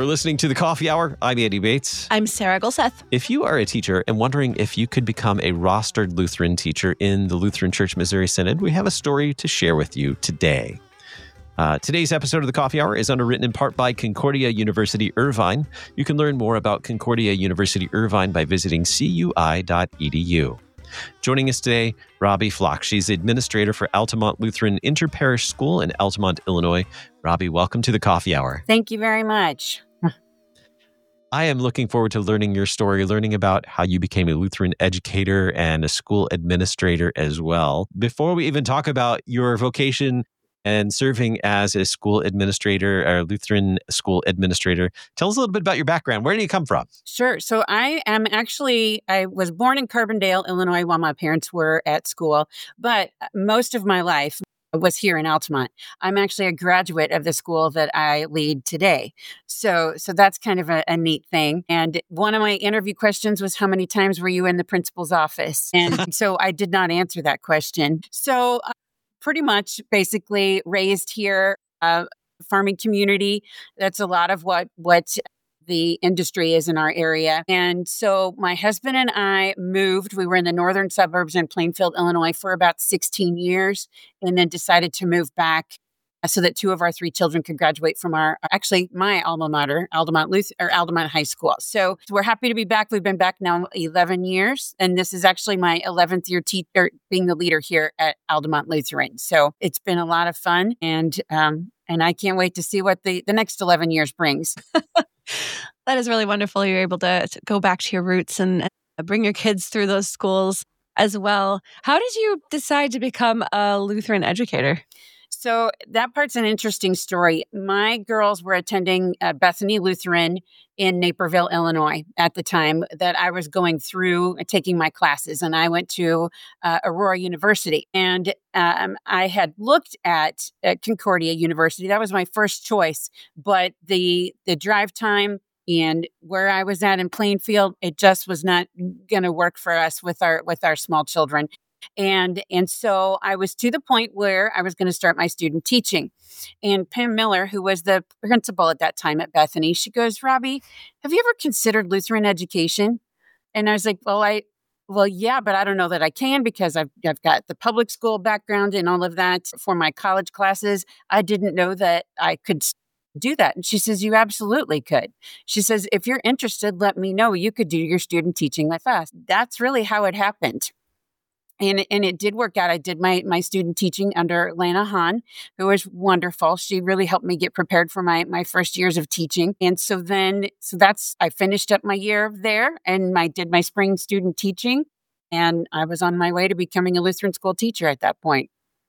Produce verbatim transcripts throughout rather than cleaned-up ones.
You're listening to The Coffee Hour. I'm Andy Bates. I'm Sarah Gulseth. If you are a teacher and wondering if you could become a rostered Lutheran teacher in the Lutheran Church Missouri Synod, we have a story to share with you today. Uh, today's episode of The Coffee Hour is underwritten in part by Concordia University Irvine. You can learn more about Concordia University Irvine by visiting c u i dot e d u. Joining us today, Robbie Flock. She's administrator for Altamont Lutheran Interparish School in Altamont, Illinois. Robbie, welcome to The Coffee Hour. Thank you very much. I am looking forward to learning your story, learning about how you became a Lutheran educator and a school administrator as well. Before we even talk about your vocation and serving as a school administrator or Lutheran school administrator, tell us a little bit about your background. Where do you come from? Sure. So I am actually, I was born in Carbondale, Illinois, while my parents were at school, but most of my life was here in Altamont. I'm actually a graduate of the school that I lead today. So so that's kind of a, a neat thing. And one of my interview questions was, how many times were you in the principal's office? And so I did not answer that question. So uh, pretty much basically raised here, uh, farming community. That's a lot of what what the industry is in our area. And so my husband and I moved. We were in the northern suburbs in Plainfield, Illinois for about sixteen years, and then decided to move back so that two of our three children could graduate from our, actually my alma mater, Altamont Luth- or Altamont High School. So we're happy to be back. We've been back now eleven years, and this is actually my eleventh year teacher being the leader here at Altamont Lutheran. So it's been a lot of fun, and um, and I can't wait to see what the, the next eleven years brings. That is really wonderful. You're able to, to go back to your roots and, and bring your kids through those schools as well. How did you decide to become a Lutheran educator? So that part's an interesting story. My girls were attending uh, Bethany Lutheran in Naperville, Illinois at the time that I was going through uh, taking my classes. And I went to uh, Aurora University. And um, I had looked at uh, Concordia University. That was my first choice. But the the drive time and where I was at in Plainfield, it just was not going to work for us with our with our small children. And and so I was to the point where I was going to start my student teaching. And Pam Miller, who was the principal at that time at Bethany, she goes, "Robbie, have you ever considered Lutheran education?" And I was like, well, I, well, yeah, but I don't know that I can because I've, I've got the public school background and all of that for my college classes. I didn't know that I could do that. And she says, you absolutely could. She says, if you're interested, let me know. You could do your student teaching with us. That's really how it happened. And, and it did work out. I did my, my student teaching under Lana Hahn, who was wonderful. She really helped me get prepared for my, my first years of teaching. And so then, so that's, I finished up my year there and I did my spring student teaching. And I was on my way to becoming a Lutheran school teacher at that point.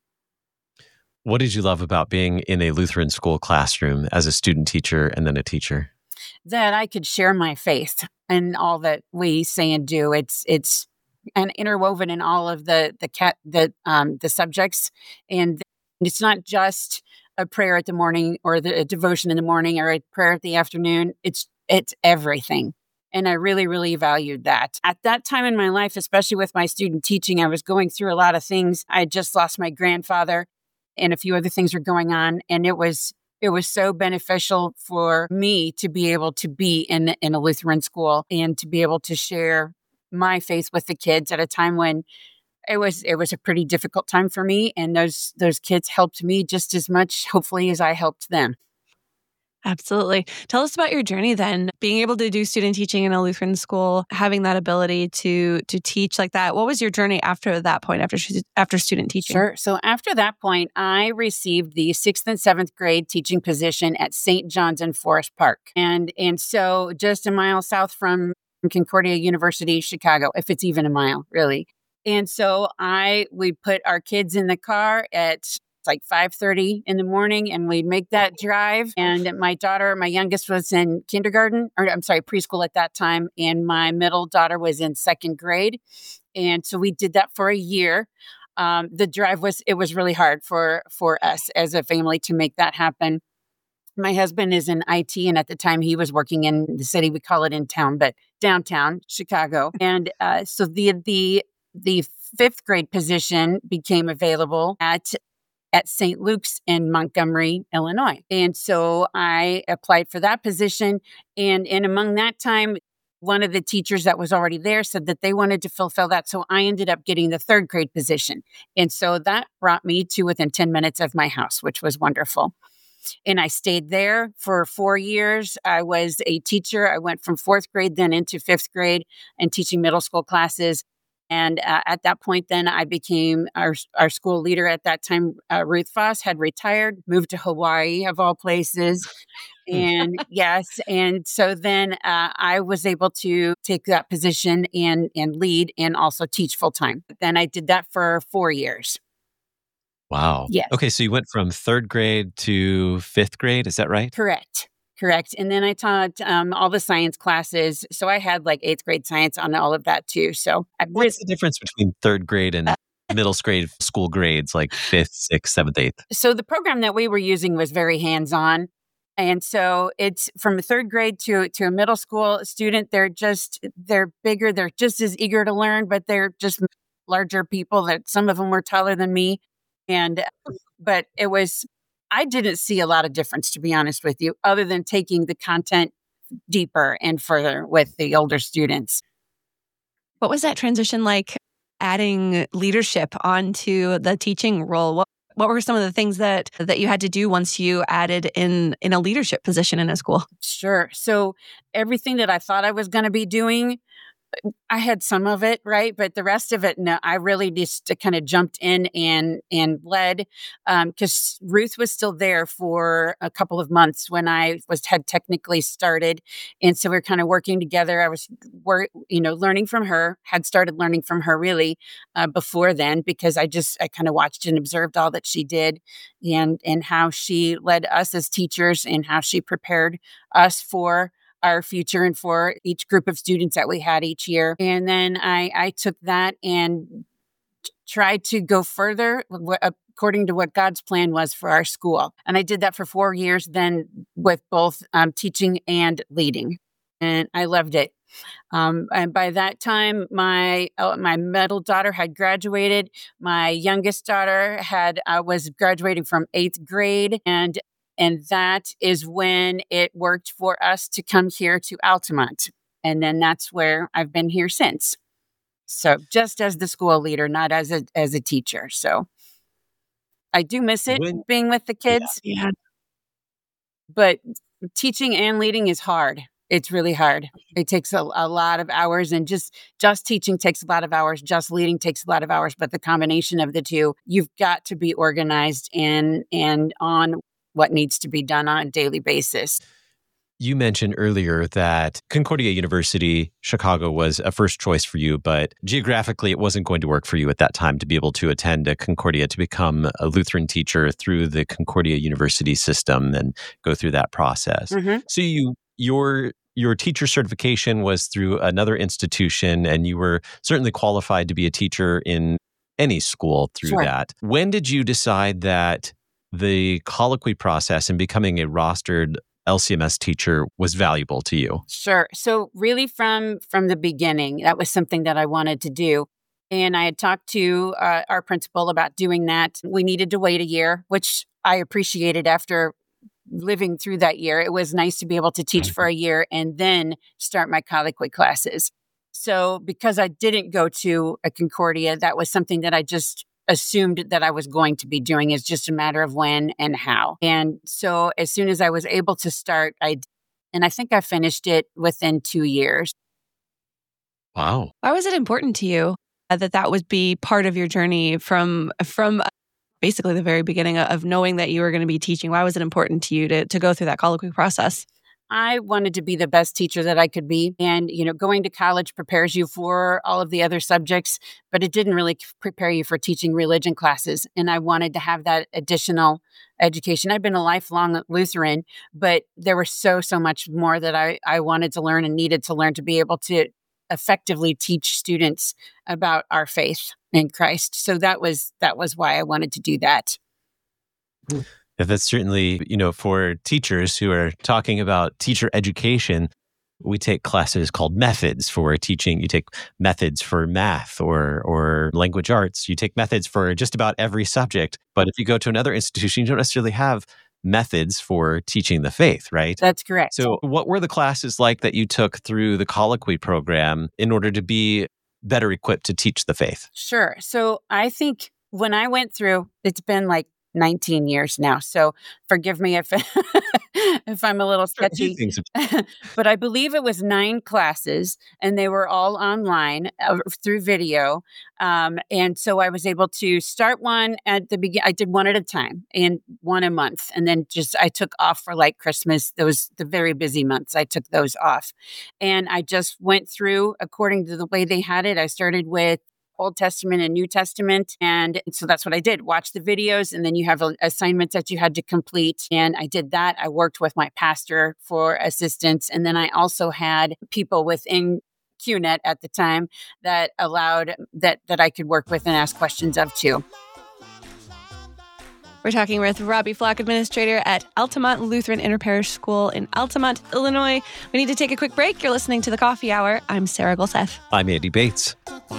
What did you love about being in a Lutheran school classroom as a student teacher and then a teacher? That I could share my faith and all that we say and do. It's, it's, and interwoven in all of the the cat the um the subjects, and it's not just a prayer at the morning or the a devotion in the morning or a prayer at the afternoon. It's it's everything, and I really really valued that at that time in my life, especially with my student teaching. I was going through a lot of things. I had just lost my grandfather, and a few other things were going on, and it was it was so beneficial for me to be able to be in in a Lutheran school and to be able to share my faith with the kids at a time when it was it was a pretty difficult time for me, and those those kids helped me just as much, hopefully, as I helped them. Absolutely. Tell us about your journey then, being able to do student teaching in a Lutheran school, having that ability to to teach like that. What was your journey after that point, after after student teaching? Sure. So after that point, I received the sixth and seventh grade teaching position at Saint John's in Forest Park, and and so just a mile south from Concordia University, Chicago, if it's even a mile, really. And so I, we put our kids in the car at like five thirty in the morning and we'd make that drive. And my daughter, my youngest was in kindergarten, or I'm sorry, preschool at that time. And my middle daughter was in second grade. And so we did that for a year. Um, the drive was, it was really hard for, for us as a family to make that happen. My husband is in I T, and at the time he was working in the city. We call it in town, but downtown Chicago. And uh, so the the the fifth grade position became available at at Saint Luke's in Montgomery, Illinois. And so I applied for that position. And, and among that time, one of the teachers that was already there said that they wanted to fulfill that. So I ended up getting the third grade position. And so that brought me to within ten minutes of my house, which was wonderful. And I stayed there for four years. I was a teacher. I went from fourth grade then into fifth grade and teaching middle school classes. And uh, at that point, then I became our our school leader at that time. Uh, Ruth Foss had retired, moved to Hawaii, of all places. And yes, and so then uh, I was able to take that position and and lead and also teach full time. Then I did that for four years. Wow. Yes. Okay, so you went from third grade to fifth grade, is that right? Correct. Correct. And then I taught um, all the science classes. So I had like eighth grade science on all of that too. So I What's the difference between third grade and middle grade school grades, like fifth, sixth, seventh, eighth? So the program that we were using was very hands-on. And so it's from a third grade to, to a middle school student. They're just, they're bigger. They're just as eager to learn, but they're just larger people that some of them were taller than me. And, but it was, I didn't see a lot of difference, to be honest with you, other than taking the content deeper and further with the older students. What was that transition like, adding leadership onto the teaching role? What what were some of the things that that you had to do once you added in in a leadership position in a school? Sure. So everything that I thought I was going to be doing, I had some of it, right? But the rest of it, no, I really just kind of jumped in and and led because um, Ruth was still there for a couple of months when I was had technically started. And so we we're kind of working together. I was, work, you know, learning from her, had started learning from her really uh, before then, because I just, I kind of watched and observed all that she did and, and how she led us as teachers and how she prepared us for our future and for each group of students that we had each year. And then I, I took that and tried to go further according to what God's plan was for our school. And I did that for four years then with both um, teaching and leading. And I loved it. Um, and by that time, my uh, my middle daughter had graduated. My youngest daughter had uh, was graduating from eighth grade. And And that is when it worked for us to come here to Altamont. And then that's where I've been here since. So just as the school leader, not as a as a teacher. So I do miss it When, being with the kids. Yeah. But teaching and leading is hard. It's really hard. It takes a, a lot of hours, and just just teaching takes a lot of hours. Just leading takes a lot of hours. But the combination of the two, you've got to be organized and and on what needs to be done on a daily basis. You mentioned earlier that Concordia University, Chicago, was a first choice for you, but geographically it wasn't going to work for you at that time to be able to attend a Concordia, to become a Lutheran teacher through the Concordia University system and go through that process. Mm-hmm. So you your your teacher certification was through another institution, and you were certainly qualified to be a teacher in any school through Sure. that. When did you decide that the colloquy process and becoming a rostered L C M S teacher was valuable to you? Sure. So really from from the beginning, that was something that I wanted to do. And I had talked to uh, our principal about doing that. We needed to wait a year, which I appreciated after living through that year. It was nice to be able to teach for a year and then start my colloquy classes. So because I didn't go to a Concordia, that was something that I just assumed that I was going to be doing. It's just a matter of when and how. And so as soon as I was able to start, I and I think I finished it within two years. Wow. Why was it important to you uh, that that would be part of your journey from from uh, basically the very beginning of knowing that you were going to be teaching? Why was it important to you to to go through that colloquy process? I wanted to be the best teacher that I could be. And, you know, going to college prepares you for all of the other subjects, but it didn't really prepare you for teaching religion classes. And I wanted to have that additional education. I've been a lifelong Lutheran, but there was so, so much more that I, I wanted to learn and needed to learn to be able to effectively teach students about our faith in Christ. So that was that was why I wanted to do that. Yeah, that's certainly, you know, for teachers who are talking about teacher education, we take classes called methods for teaching. You take methods for math or or language arts. You take methods for just about every subject. But if you go to another institution, you don't necessarily have methods for teaching the faith, right? That's correct. So what were the classes like that you took through the Colloquy program in order to be better equipped to teach the faith? Sure. So I think when I went through, it's been like nineteen years now. So forgive me if if I'm a little sketchy. But I believe it was nine classes, and they were all online uh, through video. Um, and so I was able to start one at the beginning. I did one at a time and one a month. And then just I took off for like Christmas. Those the very busy months. I took those off. And I just went through according to the way they had it. I started with Old Testament and New Testament. And so that's what I did. Watch the videos, and then you have assignments that you had to complete. And I did that. I worked with my pastor for assistance. And then I also had people within Q net at the time that allowed that, that I could work with and ask questions of too. We're talking with Robbie Flock, administrator at Altamont Lutheran Interparish School in Altamont, Illinois. We need to take a quick break. You're listening to The Coffee Hour. I'm Sarah Golseth. I'm Andy Bates.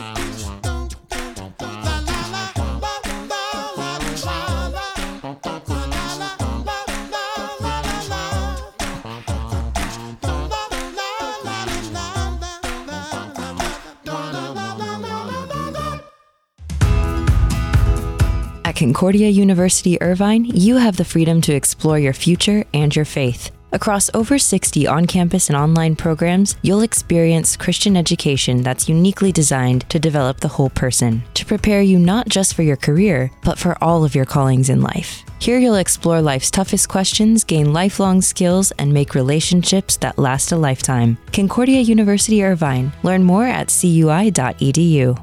At Concordia University Irvine, you have the freedom to explore your future and your faith. Across over sixty on-campus and online programs, you'll experience Christian education that's uniquely designed to develop the whole person, to prepare you not just for your career, but for all of your callings in life. Here you'll explore life's toughest questions, gain lifelong skills, and make relationships that last a lifetime. Concordia University Irvine. Learn more at c u i dot e d u.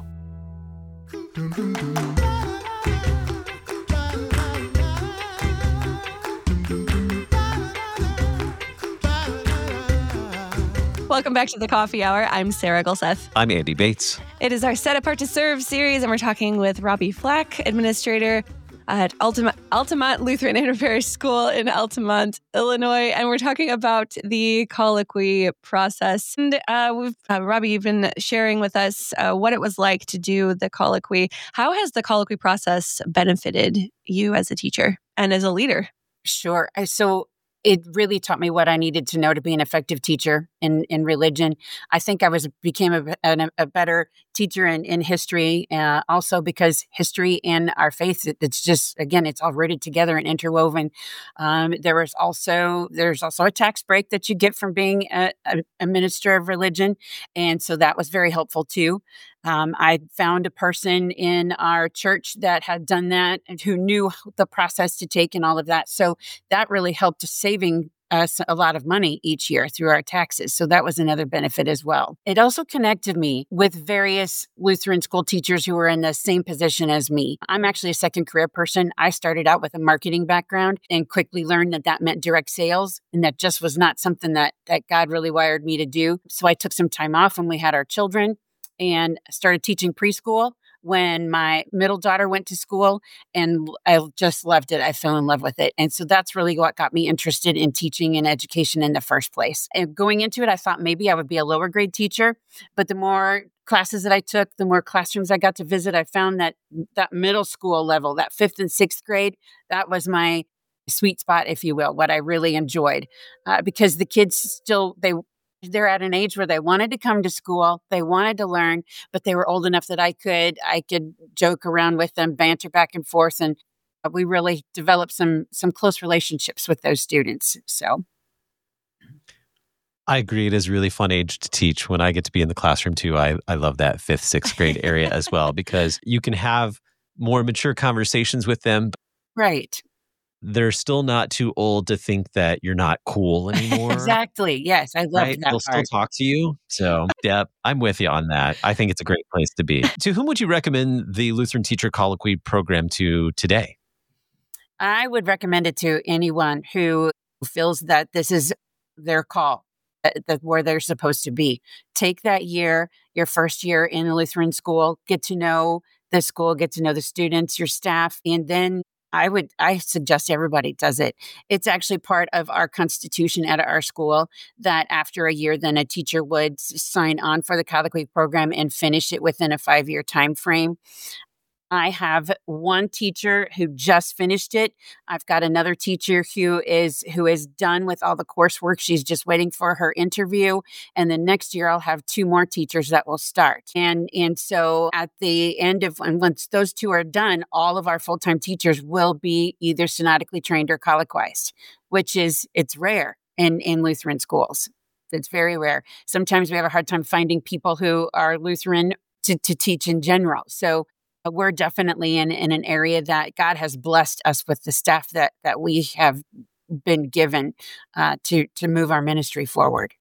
Welcome back to The Coffee Hour. I'm Sarah Golseth. I'm Andy Bates. It is our Set Apart to Serve series, and we're talking with Robbie Flack, administrator at Altamont, Altamont Lutheran Interparish School in Altamont, Illinois. And we're talking about the colloquy process. And uh, we've, uh, Robbie, you've been sharing with us uh, what it was like to do the colloquy. How has the colloquy process benefited you as a teacher and as a leader? Sure. I, so it really taught me what I needed to know to be an effective teacher in, in religion. I think I was became a, a, a better teacher in, in history, uh, also because history and our faith, it, it's just, again, it's all rooted together and interwoven. Um, there was also, there's also a tax break that you get from being a, a, a minister of religion. And so that was very helpful too. Um, I found a person in our church that had done that and who knew the process to take and all of that. So that really helped saving us a lot of money each year through our taxes. So that was another benefit as well. It also connected me with various Lutheran school teachers who were in the same position as me. I'm actually a second career person. I started out with a marketing background and quickly learned that that meant direct sales, and that just was not something that, that God really wired me to do. So I took some time off when we had our children and started teaching preschool when my middle daughter went to school, and I just loved it. I fell in love with it. And so that's really what got me interested in teaching and education in the first place. And going into it, I thought maybe I would be a lower grade teacher, but the more classes that I took, the more classrooms I got to visit, I found that that middle school level, that fifth and sixth grade, that was my sweet spot, if you will, what I really enjoyed, uh, because the kids still, they They're at an age where they wanted to come to school, they wanted to learn, but they were old enough that I could I could joke around with them, banter back and forth, and we really developed some some close relationships with those students. So, I agree. It is a really fun age to teach. When I get to be in the classroom too, I I love that fifth, sixth grade area as well, because you can have more mature conversations with them. Right. They're still not too old to think that you're not cool anymore. Exactly. Yes, I love right? that They'll part. still talk to you. So, yeah, I'm with you on that. I think it's a great place to be. To whom would you recommend the Lutheran Teacher Colloquy program to today? I would recommend it to anyone who feels that this is their call, that, that where they're supposed to be. Take that year, your first year in a Lutheran school, get to know the school, get to know the students, your staff, and then I would, I suggest everybody does it. It's actually part of our constitution at our school that after a year, then a teacher would s- sign on for the Colloquy program and finish it within a five-year time frame. I have one teacher who just finished it. I've got another teacher who is who is done with all the coursework. She's just waiting for her interview. And then next year I'll have two more teachers that will start. And and so at the end of and once those two are done, all of our full-time teachers will be either synodically trained or colloquized, which is it's rare in, in Lutheran schools. It's very rare. Sometimes we have a hard time finding people who are Lutheran to, to teach in general. So uh, we're definitely in, in an area that God has blessed us with the staff that that we have been given uh, to to move our ministry forward.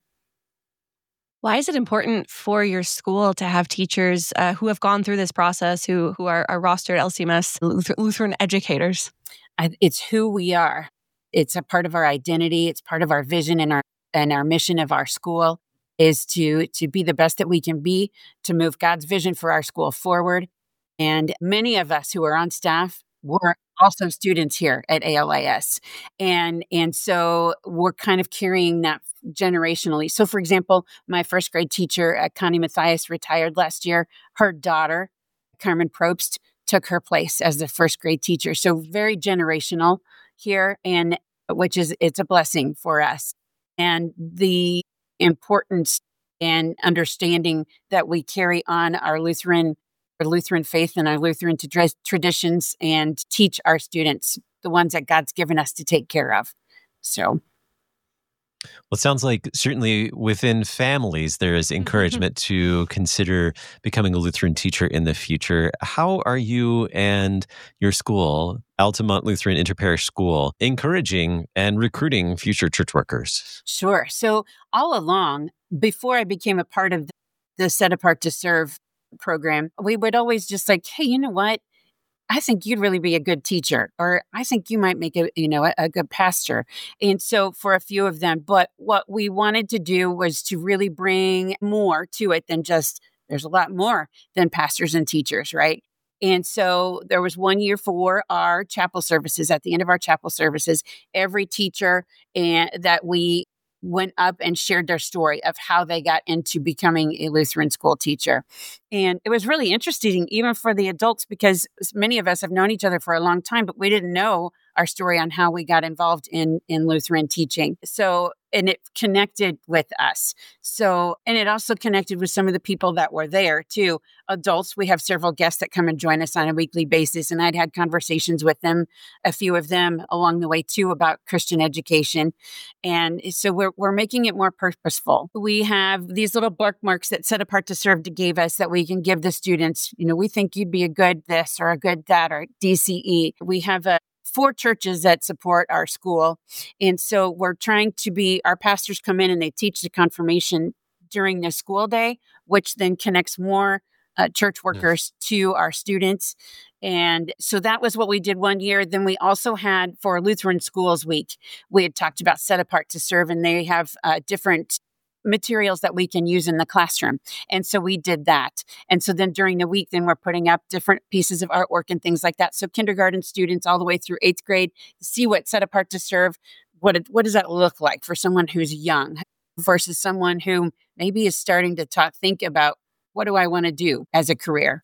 Why is it important for your school to have teachers uh, who have gone through this process, who who are, are rostered L C M S Luther- Lutheran educators? I, it's who we are. It's a part of our identity. It's part of our vision and our and our mission of our school is to to be the best that we can be, to move God's vision for our school forward. And many of us who are on staff were also students here at A L I S. And, and so we're kind of carrying that generationally. So, for example, my first grade teacher, uh, Connie Matthias, retired last year. Her daughter, Carmen Probst, took her place as the first grade teacher. So very generational here, and which is, it's a blessing for us. And the importance and understanding that we carry on our Lutheran our Lutheran faith and our Lutheran tra- traditions and teach our students the ones that God's given us to take care of. So, Well, it sounds like certainly within families, there is encouragement to consider becoming a Lutheran teacher in the future. How are you and your school, Altamont Lutheran Interparish School, encouraging and recruiting future church workers? Sure. So all along, before I became a part of the Set Apart to Serve program, we would always just like, hey, you know what? I think you'd really be a good teacher, or I think you might make a, you know, a, a good pastor. And so for a few of them, but what we wanted to do was to really bring more to it than just, there's a lot more than pastors and teachers, right? And so there was one year for our chapel services. At the end of our chapel services, every teacher and that we went up and shared their story of how they got into becoming a Lutheran school teacher. And it was really interesting, even for the adults, because many of us have known each other for a long time, but we didn't know our story on how we got involved in, in Lutheran teaching. So, and it connected with us. So, and it also connected with some of the people that were there too. Adults, we have several guests that come and join us on a weekly basis. And I'd had conversations with them, a few of them along the way too, about Christian education. And so we're, we're making it more purposeful. We have these little bookmarks that Set Apart to Serve gave us that we can give the students. You know, we think you'd be a good this or a good that or D C E. We have a four churches that support our school. And so we're trying to be, our pastors come in and they teach the confirmation during the school day, which then connects more uh, church workers yes. to our students. And so that was what we did one year. Then we also had for Lutheran Schools Week, we had talked about Set Apart to Serve, and they have uh, different materials that we can use in the classroom. And so we did that. And so then during the week, then we're putting up different pieces of artwork and things like that. So kindergarten students all the way through eighth grade see what Set Apart to Serve, what, it, what does that look like for someone who's young versus someone who maybe is starting to talk, think about, what do I want to do as a career?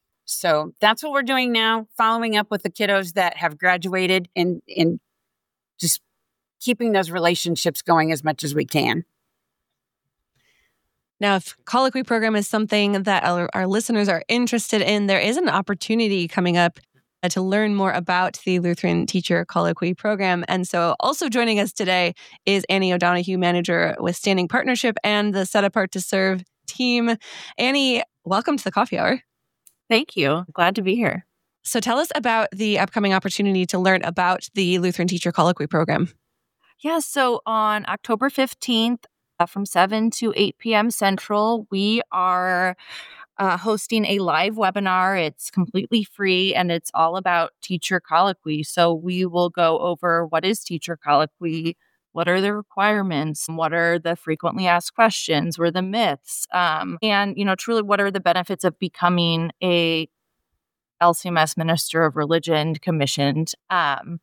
So that's what we're doing now, following up with the kiddos that have graduated and, and just keeping those relationships going as much as we can. Now, if Colloquy program is something that our, our listeners are interested in, there is an opportunity coming up uh, to learn more about the Lutheran Teacher Colloquy program. And so also joining us today is Annie O'Donoghue, manager with Standing Partnership and the Set Apart to Serve team. Annie, welcome to the Coffee Hour. Thank you. Glad to be here. So tell us about the upcoming opportunity to learn about the Lutheran Teacher Colloquy program. Yeah, so on October fifteenth, Uh, from seven to eight p.m. Central, we are uh, hosting a live webinar. It's completely free, and it's all about teacher colloquy. So we will go over what is teacher colloquy, what are the requirements, what are the frequently asked questions, what are the myths, um, and, you know, truly what are the benefits of becoming a L C M S Minister of Religion commissioned. Um,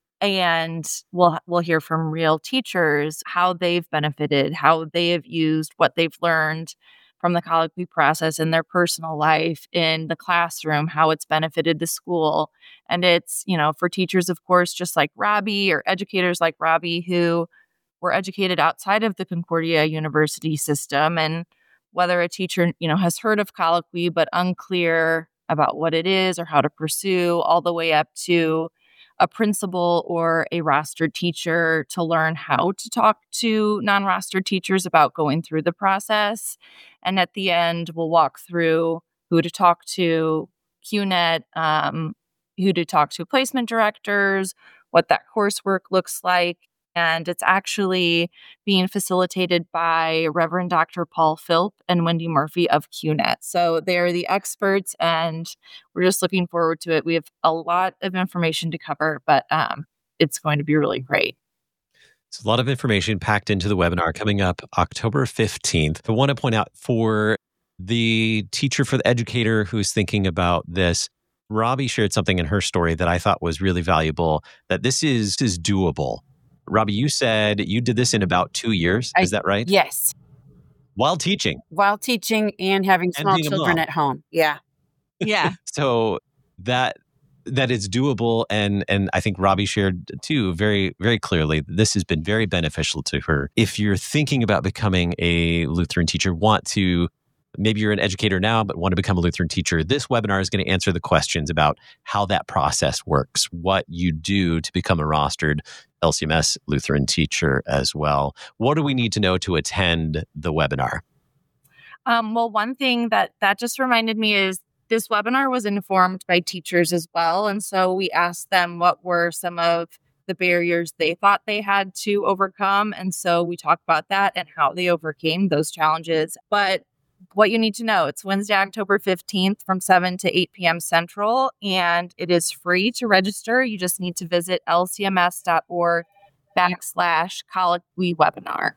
and we'll we'll hear from real teachers how they've benefited, how they have used what they've learned from the colloquy process in their personal life, in the classroom, how it's benefited the school. And it's, you know, for teachers, of course, just like Robbie, or educators like Robbie, who were educated outside of the Concordia University system. And whether a teacher, you know, has heard of colloquy but unclear about what it is or how to pursue, all the way up to a principal or a rostered teacher to learn how to talk to non-rostered teachers about going through the process. And at the end, we'll walk through who to talk to, Q net, um, who to talk to placement directors, what that coursework looks like. And it's actually being facilitated by Reverend Doctor Paul Philp and Wendy Murphy of Q net. So they're the experts, and we're just looking forward to it. We have a lot of information to cover, but um, it's going to be really great. It's a lot of information packed into the webinar coming up October fifteenth. I want to point out for the teacher, for the educator who's thinking about this, Robbie shared something in her story that I thought was really valuable, that this is, is doable. Robbie, you said you did this in about two years. I, is that right? Yes. While teaching. While teaching and having And small being a children mom. at home. Yeah. Yeah. So that that it's doable, and and I think Robbie shared too very very clearly, this has been very beneficial to her. If you're thinking about becoming a Lutheran teacher, want to maybe you're an educator now but want to become a Lutheran teacher, this webinar is going to answer the questions about how that process works, what you do to become a rostered L C M S Lutheran teacher as well. What do we need to know to attend the webinar? Um, well, one thing that that just reminded me is this webinar was informed by teachers as well. And so we asked them what were some of the barriers they thought they had to overcome. And so we talked about that and how they overcame those challenges. But what you need to know, it's Wednesday, October fifteenth from seven to eight p.m. Central, and it is free to register. You just need to visit lcms.org backslash colloquy webinar.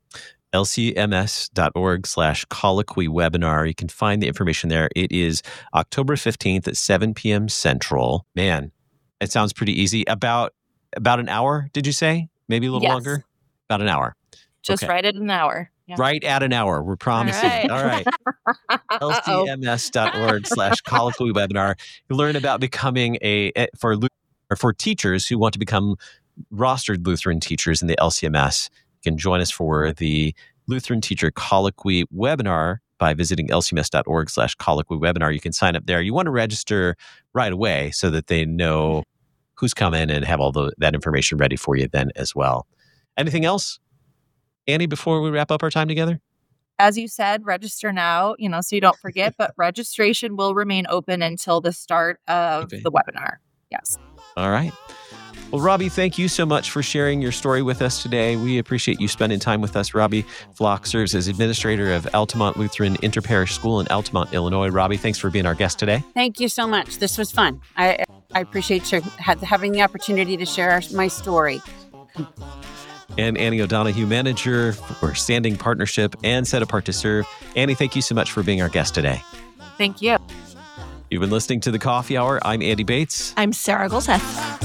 lcms.org slash colloquy webinar. You can find the information there. It is October fifteenth at seven p.m. Central. Man, it sounds pretty easy. About about an hour, did you say? Maybe a little Yes. longer? About an hour. Just Okay. right at an hour. Yeah. Right at an hour. We're promising. All All right. Uh-oh. lcms.org slash colloquy webinar. You learn about becoming a, for or for teachers who want to become rostered Lutheran teachers in the L C M S. You can join us for the Lutheran Teacher Colloquy webinar by visiting lcms.org slash colloquy webinar. You can sign up there. You want to register right away so that they know who's coming and have all the, that information ready for you then as well. Anything else, Annie, before we wrap up our time together? As you said, register now, you know, so you don't forget, but registration will remain open until the start of Okay. the webinar. Yes. All right. Well, Robbie, thank you so much for sharing your story with us today. We appreciate you spending time with us. Robbie Flock serves as administrator of Altamont Lutheran Interparish School in Altamont, Illinois. Robbie, thanks for being our guest today. Thank you so much. This was fun. I I appreciate you having the opportunity to share my story. And Annie O'Donohue, manager for Standing Partnership and Set Apart to Serve. Annie, thank you so much for being our guest today. Thank you. You've been listening to The Coffee Hour. I'm Andy Bates. I'm Sarah Golseth.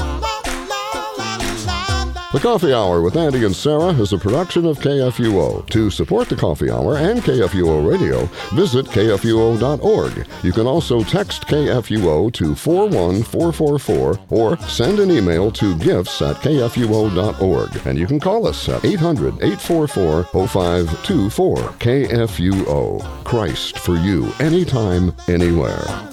The Coffee Hour with Andy and Sarah is a production of K F U O. To support the Coffee Hour and K F U O Radio, visit K F U O dot org. You can also text K F U O to four one four four four or send an email to gifts at K F U O dot org. And you can call us at eight hundred, eight four four, oh five two four. K F U O. Christ for you, anytime, anywhere.